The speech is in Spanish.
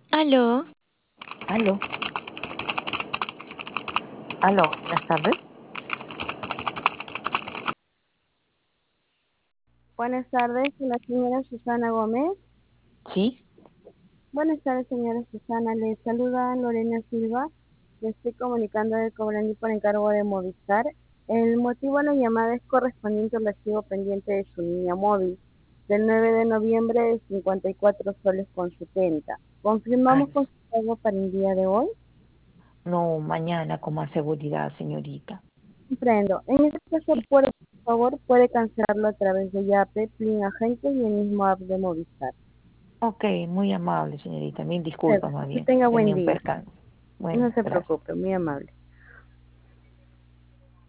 Aló, Aló, aló, buenas tardes. Buenas tardes, la señora Susana Gómez. Sí, Buenas tardes, señora Susana. Le saluda Lorena Silva. Le estoy comunicando de Cobrandi por encargo de Movistar. El motivo de la llamada es correspondiente al recibo pendiente de su línea móvil del 9 de noviembre de 54 soles con 70. ay, ¿Confirmamos con su pago para el día de hoy? no, mañana con más seguridad, señorita. Comprendo. En este caso, Sí. por favor, puede cancelarlo a través de Yape, Plin Agente y el mismo app de Movistar. Ok, muy amable, señorita. Mil disculpas, más Que bien. tenga buen Tenía un día. percance. No Bueno, se gracias. preocupe, muy amable.